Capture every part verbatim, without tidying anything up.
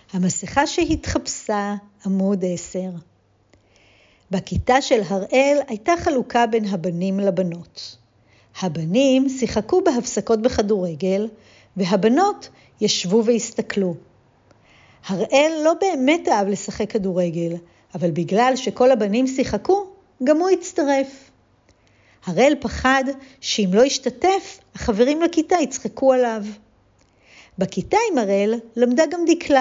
המסכה שהתחפשה, עמוד עשר. בכיתה של הראל הייתה חלוקה בין הבנים לבנות. הבנים שיחקו בהפסקות בכדורגל, והבנות ישבו והסתכלו. הראל לא באמת אהב לשחק כדורגל, אבל בגלל שכל הבנים שיחקו, גם הוא הצטרף. הראל פחד שאם לא ישתתף, החברים לכיתה יצחקו עליו. בכיתה עם הראל למדה גם דקלה.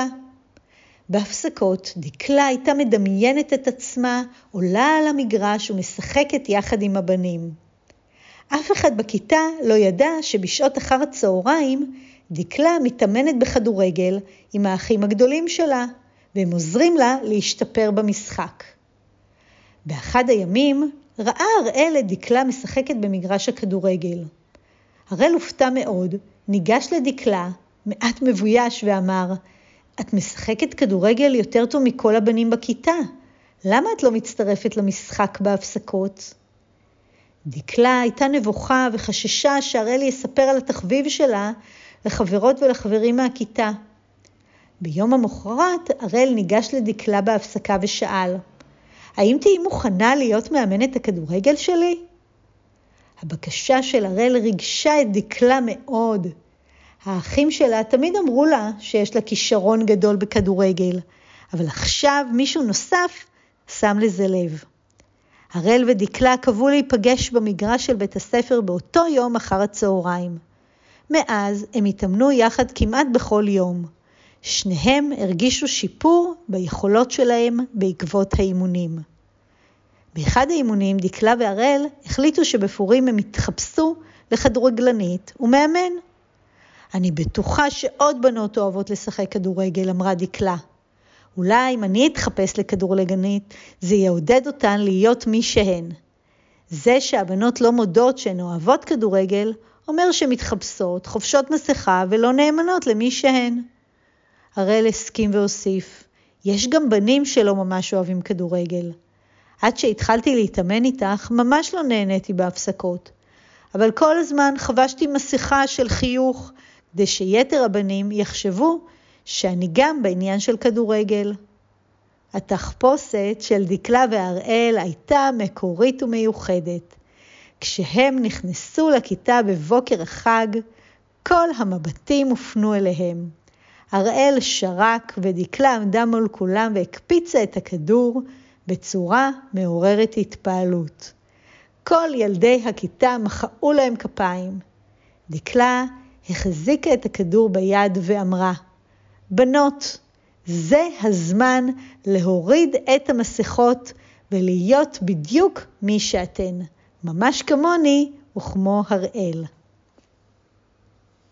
בהפסקות דקלה הייתה מדמיינת את עצמה, עולה על המגרש ומשחקת יחד עם הבנים. אף אחד בכיתה לא ידע שבשעות אחר הצהריים דקלה מתאמנת בכדורגל עם האחים הגדולים שלה, והם עוזרים לה להשתפר במשחק. באחד הימים ראה הראל את דקלה משחקת במגרש הכדורגל. הראל הופתע מאוד, ניגש לדקלה, מעט מבויש ואמר, את משחקת כדורגל יותר טוב מכל הבנים בכיתה. למה את לא מצטרפת למשחק בהפסקות? דקלה הייתה נבוכה וחששה שהראל יספר על התחביב שלה לחברות ולחברים מהכיתה. ביום המחרת הראל ניגש לדקלה בהפסקה ושאל, האם תהי מוכנה להיות מאמנת הכדורגל שלי? הבקשה של הראל ריגשה את דקלה מאוד. האחים שלה תמיד אמרו לה שיש לה כישרון גדול בכדורגל, אבל עכשיו מישהו נוסף שם לזה לב. הראל ודקלה קבעו להיפגש במגרש של בית הספר באותו יום אחר הצהריים. מאז הם התאמנו יחד כמעט בכל יום. שניהם הרגישו שיפור ביכולות שלהם בעקבות האימונים. באחד האימונים דקלה והראל החליטו שבפורים הם התחפשו לכדורגלנית ומאמן. אני בטוחה שעוד בנות אוהבות לשחק כדורגל, אמרה דקלה. אולי אם אני אתחפש לכדורגלנית, זה יעודד אותן להיות מי שהן. זה שהבנות לא מודות שהן אוהבות כדורגל, אומר שהן מתחפשות, חובשות מסכה ולא נאמנות למי שהן. הראל הסכים והוסיף, יש גם בנים שלא ממש אוהבים כדורגל. עד שהתחלתי להתאמן איתך, ממש לא נהניתי בהפסקות. אבל כל הזמן חבשתי מסכה של חיוך, כדי שיתר הבנים יחשבו שאני גם בעניין של כדורגל. התחפושת של דקלה והראל הייתה מקורית ומיוחדת. כשהם נכנסו לכיתה בבוקר החג, כל המבטים הופנו אליהם. הראל שרק ודקלה עמדה מול כולם והקפיצה את הכדור בצורה מעוררת התפעלות. כל ילדי הכיתה מחאו להם כפיים. דקלה החזיקה את הכדור ביד ואמרה, בנות, זה הזמן להוריד את המסכות ולהיות בדיוק מי שאתן, ממש כמוני וכמו הראל.